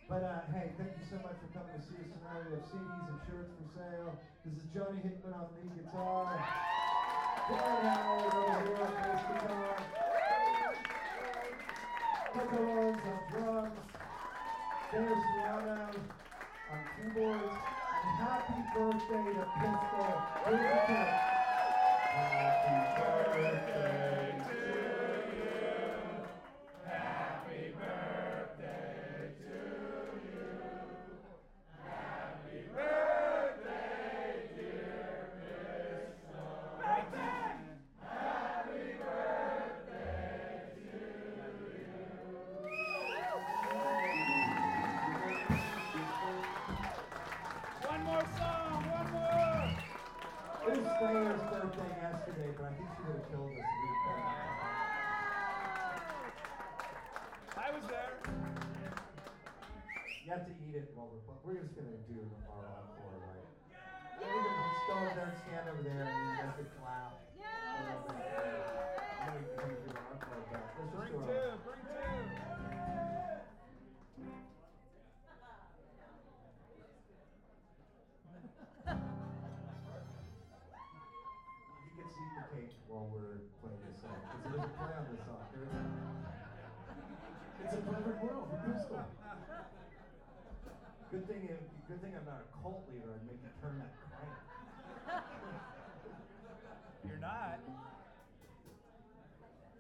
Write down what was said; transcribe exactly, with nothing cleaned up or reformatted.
But uh, hey, thank you so much for coming to see us tonight. We have C Ds and shirts for sale. This is Johnny Hickman on lead guitar. Dan Howard over here on bass guitar. Michael Owens on drums. Dave Ciano on keyboards. And happy birthday to Pistol. Here's the tip. Happy birthday to you. Happy birthday to you. Happy birthday, dear Pistol. Birthday! Happy birthday to you. One more song, one more! It was Slayer's birthday yesterday, but I think she would have killed us a week back. I was there. You have to eat it while we're playing. We're just going to do our encore, right? Yeah. We're going to just go over there and stand over there and you guys can clap. Yeah. And then we can do our encore back. Let's just Bring do two, our bring two. You can see the cake while we're playing this song. Because there's a play on this song. There is a, it's a perfect world for Pistol. Good thing, good thing I'm not a cult leader. I'd make you turn that